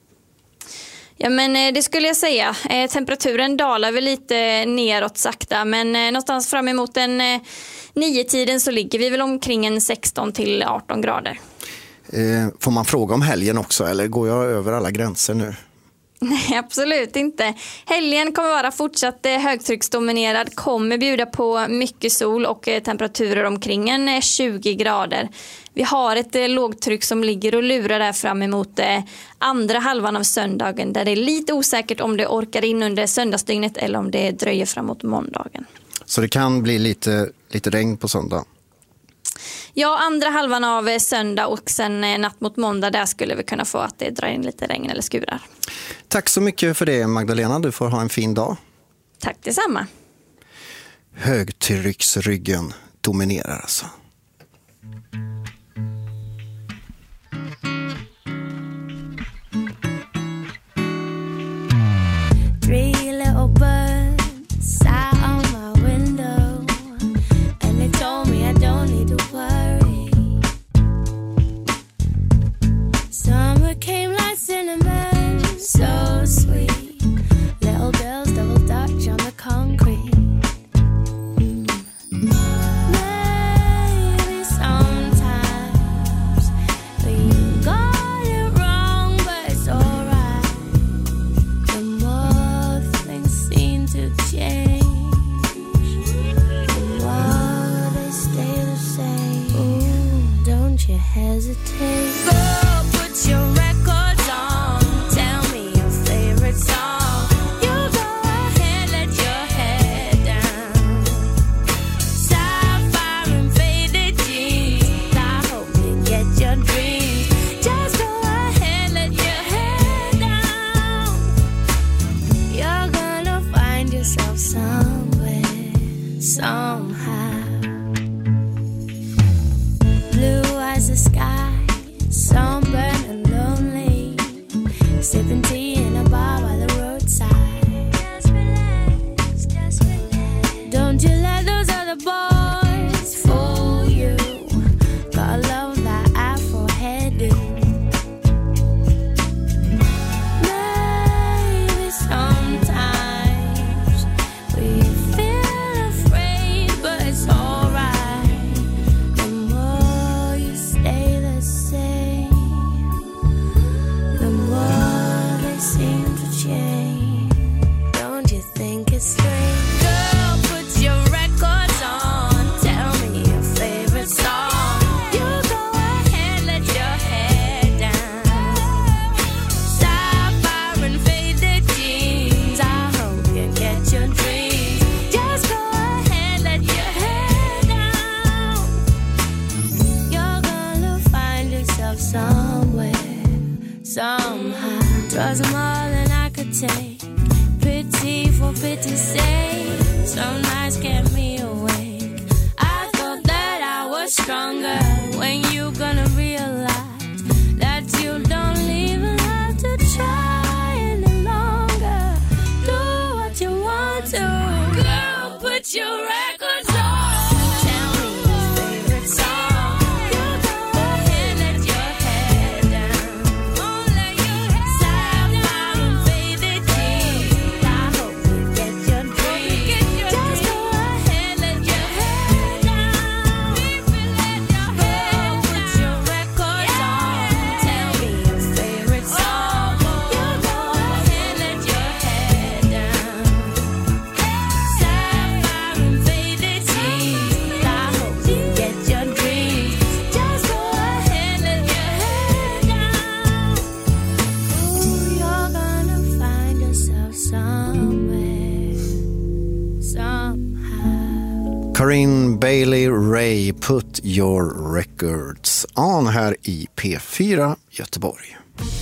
Ja, men det skulle jag säga. Eh, temperaturen dalar väl lite neråt sakta, men eh, någonstans fram emot den eh, nio tiden så ligger vi väl omkring en sexton till arton grader. Eh, får man fråga om helgen också eller går jag över alla gränser nu? Nej, absolut inte. Helgen kommer vara fortsatt högtrycksdominerad, kommer bjuda på mycket sol och temperaturer omkring en tjugo grader. Vi har ett lågtryck som ligger och lurar där fram emot andra halvan av söndagen där det är lite osäkert om det orkar in under söndagsdygnet eller om det dröjer framåt måndagen. Så det kan bli lite, lite regn på söndag? Ja, andra halvan av söndag och sen natt mot måndag där skulle vi kunna få att det drar in lite regn eller skurar. Tack så mycket för det Magdalena, du får ha en fin dag. Tack detsamma. Högtrycksryggen dominerar alltså. Three little birds sat on my window and they told me I don't need to worry. Summer came like cinnamon, so sweet. Little girls double dutch on the concrete. Night hesitate. Girl, put your records on. Tell me your favorite song. You go ahead, let your head down. Sapphire and faded jeans. I hope you get your dreams. Just go ahead, let your head down. You're gonna find yourself somewhere, somehow. Blue as the sky, sunburned and lonely, sipping tea in a bar by the roadside. Just relax, just relax. Don't you let those other boys fool you. Gotta love that Afro hairdo. Maybe sometimes we feel afraid, but it's alright. The more you stay the same, the more they seem to change. Don't you think it's strange? Girl, put your records on. Tell me your favorite song. You go ahead, let your head down. Sapphire and faded jeans. I hope you get your dreams. Just go ahead, let your head down. You're gonna find yourself somewhere, somehow. Twas more than I could take. Pity for pity's sake. Some nights kept me awake. I thought that I was stronger. When you gonna realize that you don't even have to try any longer. Do what you want to. Girl, put your records on. Tell me your favorite song. You go ahead, let your head down. Only your head. Sapphire and faded jeans. I hope you get your dreams. Just go ahead, let your head down. Girl, put your records on. Tell me your favorite song. You go ahead, let your head down. Sapphire and faded jeans. I hope you get your dreams. Just go ahead, let your head down. Ooh, you're gonna find yourself somewhere, somehow. Corinne Bailey Ray, Put Your Records on här i P fyra Göteborg.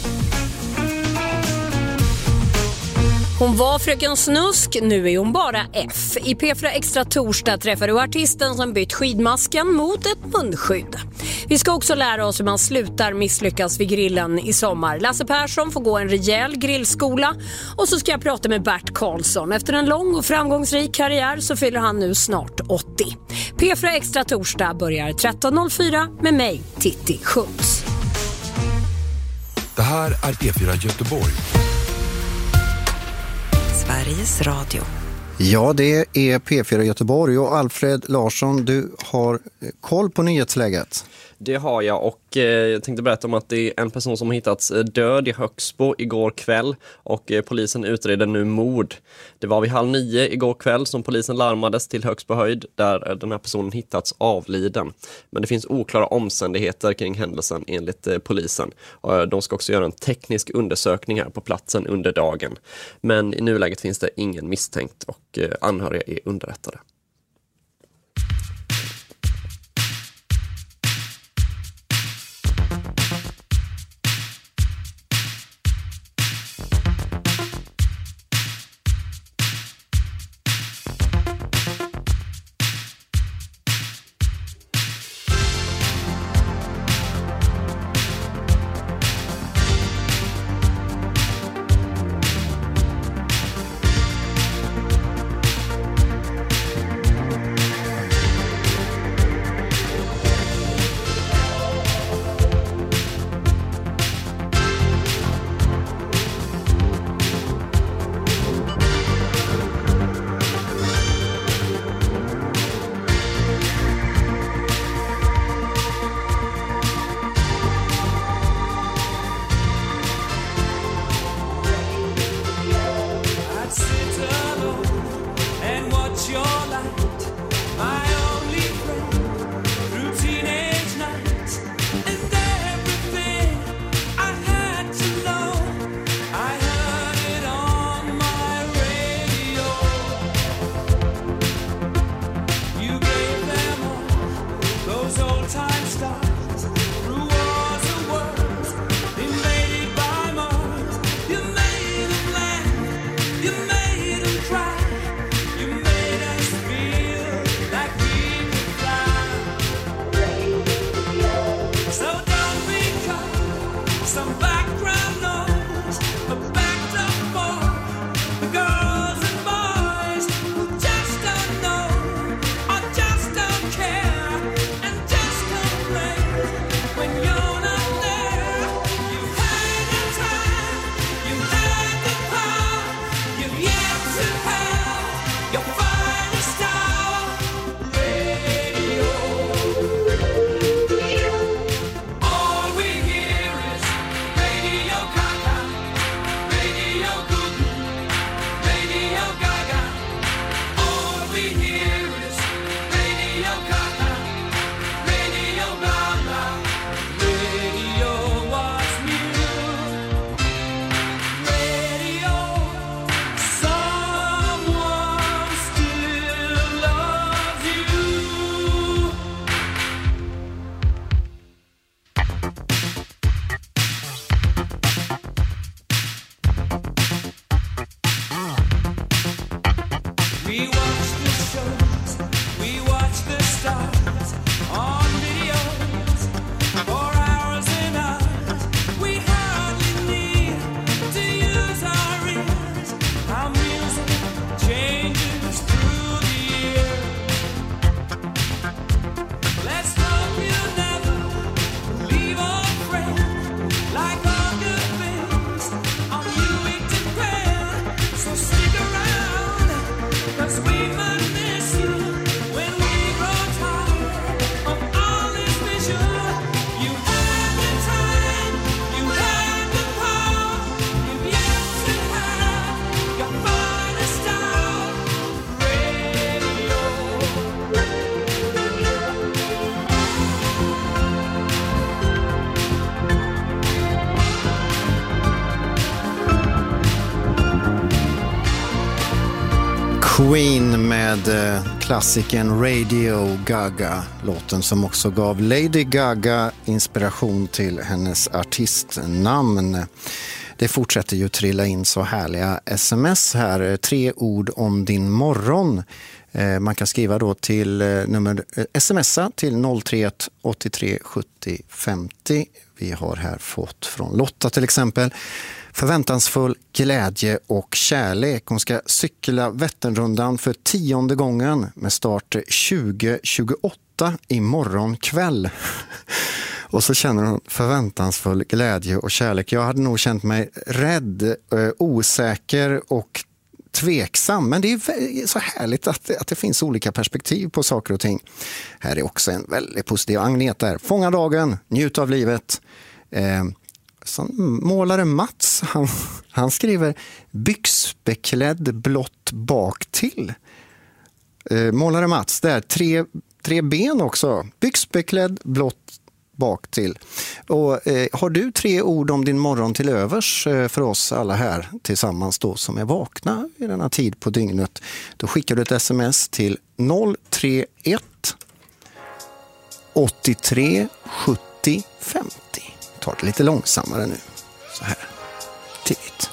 Hon var fröken Snusk, nu är hon bara F. I P fyra Extra torsdag träffar du artisten som bytt skidmasken mot ett munskydd. Vi ska också lära oss hur man slutar misslyckas vid grillen i sommar. Lasse Persson får gå en rejäl grillskola. Och så ska jag prata med Bert Karlsson. Efter en lång och framgångsrik karriär så fyller han nu snart åttio. P fyra Extra torsdag börjar tretton noll fyra med mig, Titti Schultz. Det här är P fyra Göteborg. Sveriges Radio. Ja, det är P fyra Göteborg och Alfred Larsson, du har koll på nyhetsläget. Det har jag och eh, jag tänkte berätta om att det är en person som har hittats död i Högsbo igår kväll och eh, polisen utreder nu mord. Det var vid halv nio igår kväll som polisen larmades till Högsbo höjd där eh, den här personen hittats avliden. Men det finns oklara omständigheter kring händelsen enligt eh, polisen. Och, eh, de ska också göra en teknisk undersökning här på platsen under dagen. Men i nuläget finns det ingen misstänkt och eh, anhöriga är underrättade. Queen med eh, klassikern Radio Gaga, låten som också gav Lady Gaga inspiration till hennes artistnamn. Det fortsätter ju trilla in så härliga sms här. Tre ord om din morgon. Eh, man kan skriva då till eh, nummer eh, smsa till noll tre ett åttiotre sjuttio femtio. Vi har här fått från Lotta till exempel. Förväntansfull glädje och kärlek. Hon ska cykla Vätternrundan för tionde gången med start tjugo tjugoåtta imorgon kväll. Och så känner hon förväntansfull glädje och kärlek. Jag hade nog känt mig rädd, osäker och tveksam. Men det är så härligt att, att det finns olika perspektiv på saker och ting. Här är också en väldigt positiv Agneta där. Fånga dagen, njut av livet. Eh, målare Mats, han, han skriver byxbeklädd blott bak till. Eh, målare Mats, där tre, tre ben också. Byxbeklädd blott bak till. Och, eh, har du tre ord om din morgon till övers eh, för oss alla här tillsammans då som är vakna i denna tid på dygnet, då skickar du ett sms till noll tre ett åttiotre sjuttio femtio. Ta det lite långsammare nu. Så här. Tidigt.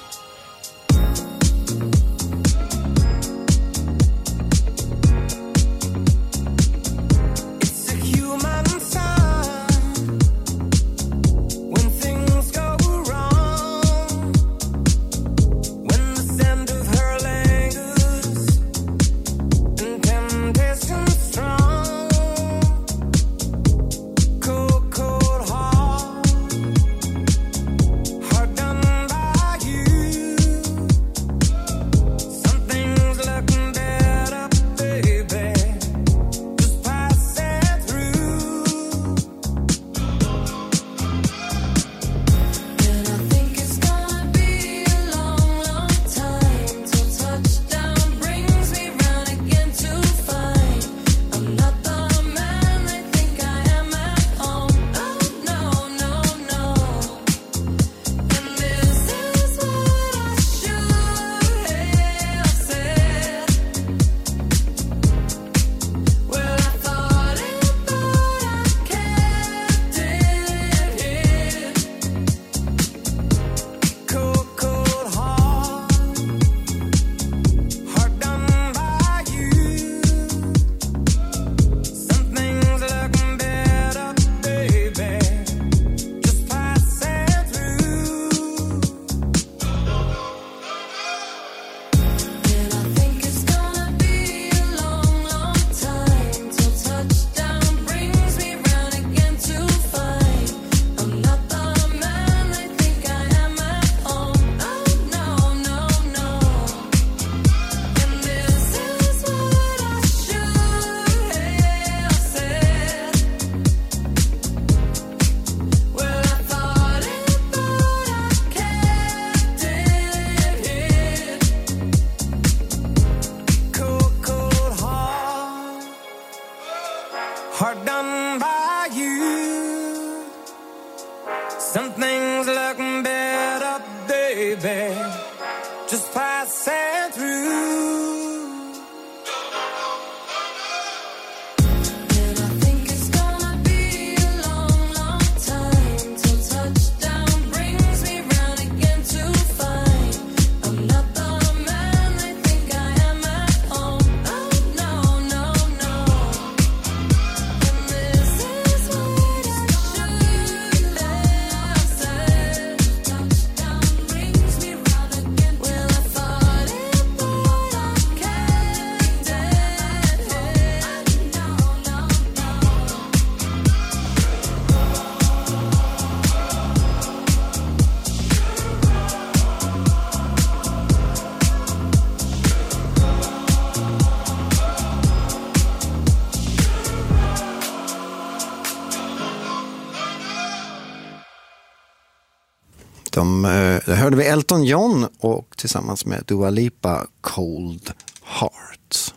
De, där hörde vi Elton John och tillsammans med Dua Lipa, Cold Heart.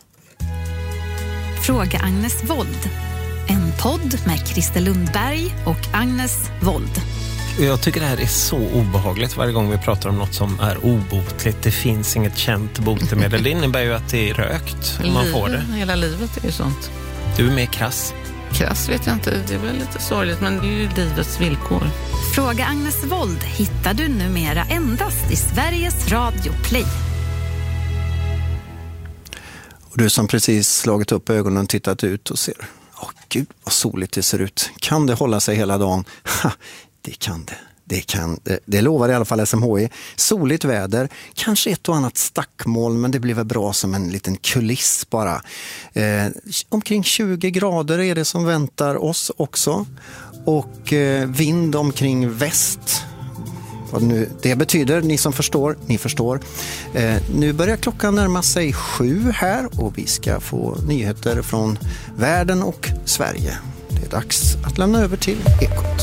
Fråga Agnes Wold. En podd med Christer Lundberg och Agnes Wold. Jag tycker det här är så obehagligt varje gång vi pratar om något som är obotligt. Det finns inget känt botemedel. Det innebär ju att det är rökt om man får det. Hela livet är ju sånt. Du är mer krass. Krass vet jag inte, det är väl lite sorgligt, men det är ju livets villkor. Fråga Agnes Wold hittar du numera endast i Sveriges Radio Play. Och du som precis slagit upp ögonen och tittat ut och ser, åh gud vad soligt det ser ut. Kan det hålla sig hela dagen? Ha, det kan det. Det, kan, det, det lovar i alla fall S M H I. Soligt väder, kanske ett och annat stackmoln, men det blir väl bra som en liten kuliss bara. Eh, omkring tjugo grader är det som väntar oss också. Och eh, vind omkring väst. Vad nu det betyder, ni som förstår, ni förstår. Eh, nu börjar klockan närma sig sju här och vi ska få nyheter från världen och Sverige. Det är dags att lämna över till Ekot.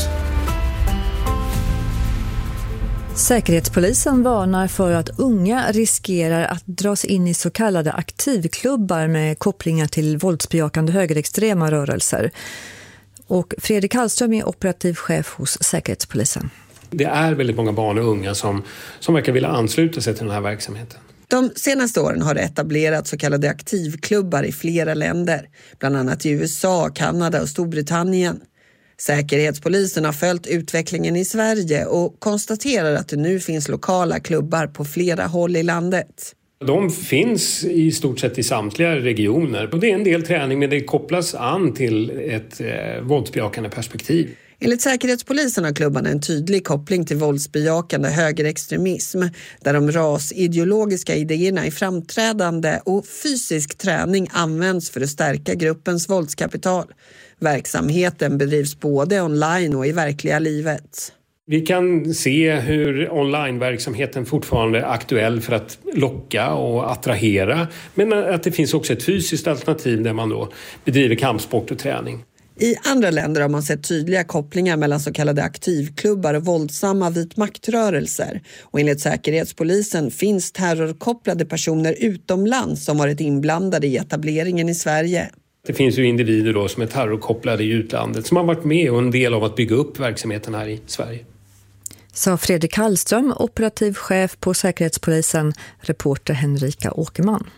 Säkerhetspolisen varnar för att unga riskerar att dras in i så kallade aktivklubbar med kopplingar till våldsbejakande högerextrema rörelser. Och Fredrik Hallström är operativ chef hos Säkerhetspolisen. Det är väldigt många barn och unga som, som verkar vilja ansluta sig till den här verksamheten. De senaste åren har det etablerats så kallade aktivklubbar i flera länder, bland annat i U S A, Kanada och Storbritannien. Säkerhetspolisen har följt utvecklingen i Sverige och konstaterar att det nu finns lokala klubbar på flera håll i landet. De finns i stort sett i samtliga regioner. Och det är en del träning, men det kopplas an till ett eh, våldsbejakande perspektiv. Enligt Säkerhetspolisen har klubbarna en tydlig koppling till våldsbejakande högerextremism, där de rasideologiska idéerna är framträdande och fysisk träning används för att stärka gruppens våldskapital. Verksamheten bedrivs både online och i verkliga livet. Vi kan se hur onlineverksamheten fortfarande är aktuell för att locka och attrahera, men att det finns också ett fysiskt alternativ där man då bedriver kampsport och träning. I andra länder har man sett tydliga kopplingar mellan så kallade aktivklubbar och våldsamma vitmaktrörelser. Och enligt Säkerhetspolisen finns terrorkopplade personer utomlands som varit inblandade i etableringen i Sverige. Det finns ju individer då som är terrorkopplade i utlandet som har varit med och en del av att bygga upp verksamheten här i Sverige. Sa Fredrik Hallström, operativ chef på Säkerhetspolisen, reporter Henrika Åkerman.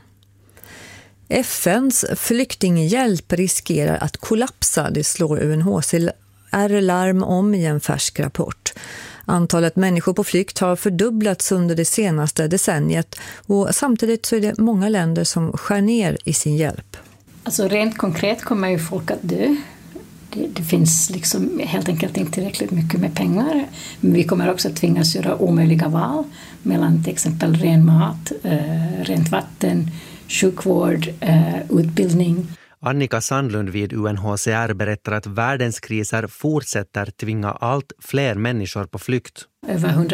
F N:s flyktinghjälp riskerar att kollapsa, det slår U N H C R larm om i en färsk rapport. Antalet människor på flykt har fördubblats under det senaste decenniet och samtidigt så är det många länder som skär ner i sin hjälp. Alltså rent konkret kommer ju folk att dö. Det, det finns liksom helt enkelt inte tillräckligt mycket med pengar. Men vi kommer också att tvingas göra omöjliga val mellan till exempel ren mat, eh, rent vatten, sjukvård, eh, utbildning. Annika Sandlund vid U N H C R berättar att världens kriser fortsätter tvinga allt fler människor på flykt. Över